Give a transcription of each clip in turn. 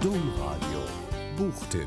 Domradio Buchtipp.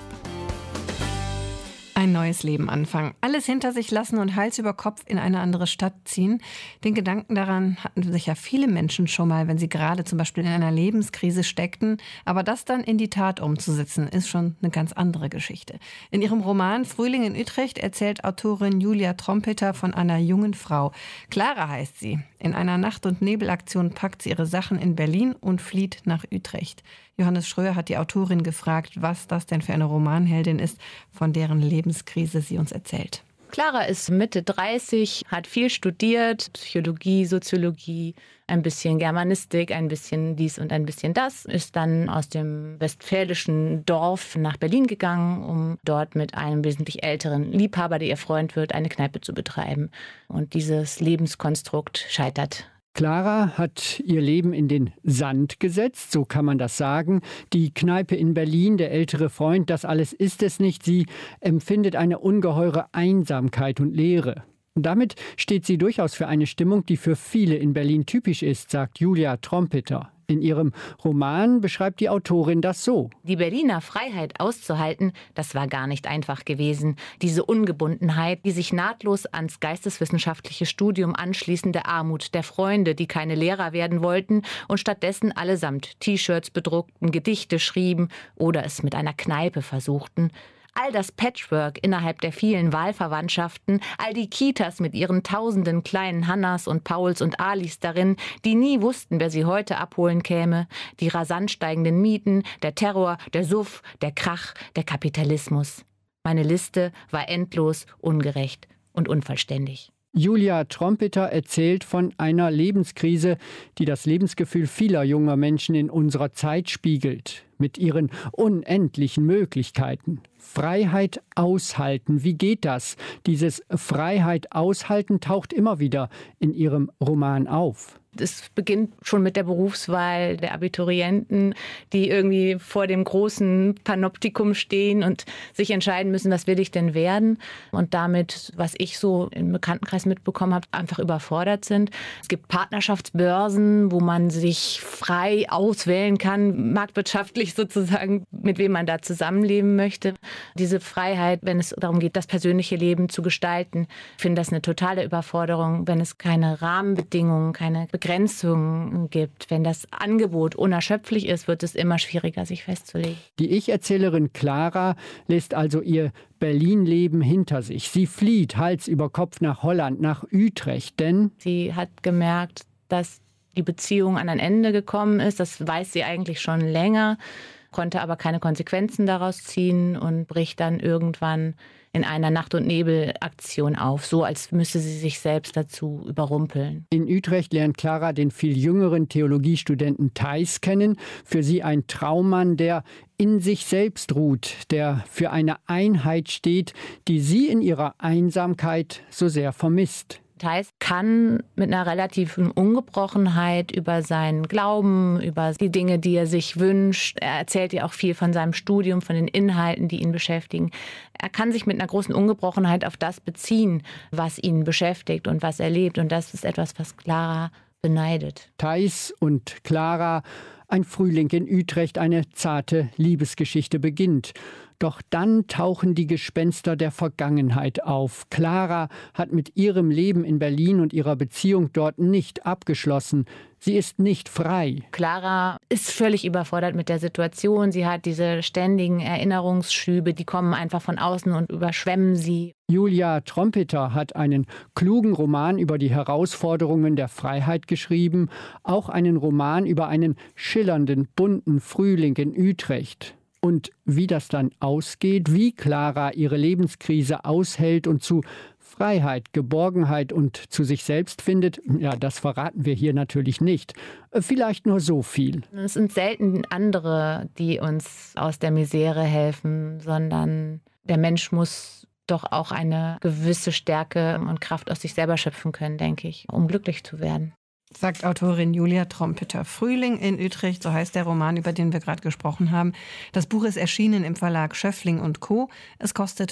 Ein neues Leben anfangen, alles hinter sich lassen und Hals über Kopf in eine andere Stadt ziehen. Den Gedanken daran hatten sicher viele Menschen schon mal, wenn sie gerade zum Beispiel in einer Lebenskrise steckten. Aber das dann in die Tat umzusetzen, ist schon eine ganz andere Geschichte. In ihrem Roman Frühling in Utrecht erzählt Autorin Julia Trompeter von einer jungen Frau. Clara heißt sie. In einer Nacht- und Nebelaktion packt sie ihre Sachen in Berlin und flieht nach Utrecht. Johannes Schröer hat die Autorin gefragt, was das denn für eine Romanheldin ist, von deren Lebenskrise sie uns erzählt. Clara ist Mitte 30, hat viel studiert, Psychologie, Soziologie, ein bisschen Germanistik, ein bisschen dies und ein bisschen das. Ist dann aus dem westfälischen Dorf nach Berlin gegangen, um dort mit einem wesentlich älteren Liebhaber, der ihr Freund wird, eine Kneipe zu betreiben. Und dieses Lebenskonstrukt scheitert. Clara hat ihr Leben in den Sand gesetzt, so kann man das sagen. Die Kneipe in Berlin, der ältere Freund, das alles ist es nicht. Sie empfindet eine ungeheure Einsamkeit und Leere. Und damit steht sie durchaus für eine Stimmung, die für viele in Berlin typisch ist, sagt Julia Trompeter. In ihrem Roman beschreibt die Autorin das so. Die Berliner Freiheit auszuhalten, das war gar nicht einfach gewesen. Diese Ungebundenheit, die sich nahtlos ans geisteswissenschaftliche Studium anschließende Armut der Freunde, die keine Lehrer werden wollten und stattdessen allesamt T-Shirts bedruckten, Gedichte schrieben oder es mit einer Kneipe versuchten. All das Patchwork innerhalb der vielen Wahlverwandtschaften, all die Kitas mit ihren tausenden kleinen Hannas und Pauls und Alis darin, die nie wussten, wer sie heute abholen käme, die rasant steigenden Mieten, der Terror, der Suff, der Krach, der Kapitalismus. Meine Liste war endlos, ungerecht und unvollständig. Julia Trompeter erzählt von einer Lebenskrise, die das Lebensgefühl vieler junger Menschen in unserer Zeit spiegelt. Mit ihren unendlichen Möglichkeiten. Freiheit aushalten, wie geht das? Dieses Freiheit aushalten taucht immer wieder in ihrem Roman auf. Es beginnt schon mit der Berufswahl der Abiturienten, die irgendwie vor dem großen Panoptikum stehen und sich entscheiden müssen, was will ich denn werden? Und damit, was ich so im Bekanntenkreis mitbekommen habe, einfach überfordert sind. Es gibt Partnerschaftsbörsen, wo man sich frei auswählen kann, marktwirtschaftlich sozusagen, mit wem man da zusammenleben möchte. Diese Freiheit, wenn es darum geht, das persönliche Leben zu gestalten, ich finde das eine totale Überforderung, wenn es keine Rahmenbedingungen, keine Begrenzungen gibt. Wenn das Angebot unerschöpflich ist, wird es immer schwieriger, sich festzulegen. Die Ich-Erzählerin Clara lässt also ihr Berlin-Leben hinter sich. Sie flieht Hals über Kopf nach Holland, nach Utrecht, denn sie hat gemerkt, dass die Beziehung an ein Ende gekommen ist. Das weiß sie eigentlich schon länger, konnte aber keine Konsequenzen daraus ziehen und bricht dann irgendwann in einer Nacht- und Nebelaktion auf, so als müsse sie sich selbst dazu überrumpeln. In Utrecht lernt Clara den viel jüngeren Theologiestudenten Thijs kennen. Für sie ein Traummann, der in sich selbst ruht, der für eine Einheit steht, die sie in ihrer Einsamkeit so sehr vermisst. Thijs kann mit einer relativen Ungebrochenheit über seinen Glauben, über die Dinge, die er sich wünscht. Er erzählt ihr auch viel von seinem Studium, von den Inhalten, die ihn beschäftigen. Er kann sich mit einer großen Ungebrochenheit auf das beziehen, was ihn beschäftigt und was er lebt. Und das ist etwas, was Clara beneidet. Thijs und Clara, ein Frühling in Utrecht, eine zarte Liebesgeschichte beginnt. Doch dann tauchen die Gespenster der Vergangenheit auf. Clara hat mit ihrem Leben in Berlin und ihrer Beziehung dort nicht abgeschlossen. Sie ist nicht frei. Clara ist völlig überfordert mit der Situation. Sie hat diese ständigen Erinnerungsschübe, die kommen einfach von außen und überschwemmen sie. Julia Trompeter hat einen klugen Roman über die Herausforderungen der Freiheit geschrieben, auch einen Roman über einen schillernden, bunten Frühling in Utrecht. Und wie das dann ausgeht, wie Clara ihre Lebenskrise aushält und zu Freiheit, Geborgenheit und zu sich selbst findet, ja, das verraten wir hier natürlich nicht. Vielleicht nur so viel. Es sind selten andere, die uns aus der Misere helfen, sondern der Mensch muss doch auch eine gewisse Stärke und Kraft aus sich selber schöpfen können, denke ich, um glücklich zu werden. Sagt Autorin Julia Trompeter. Frühling in Utrecht, so heißt der Roman, über den wir gerade gesprochen haben. Das Buch ist erschienen im Verlag Schöffling & Co. Es kostet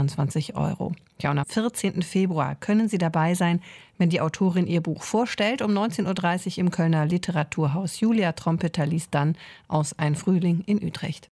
22 €. Ja, und am 14. Februar können Sie dabei sein, wenn die Autorin ihr Buch vorstellt. Um 19:30 Uhr im Kölner Literaturhaus. Julia Trompeter liest dann aus Ein Frühling in Utrecht.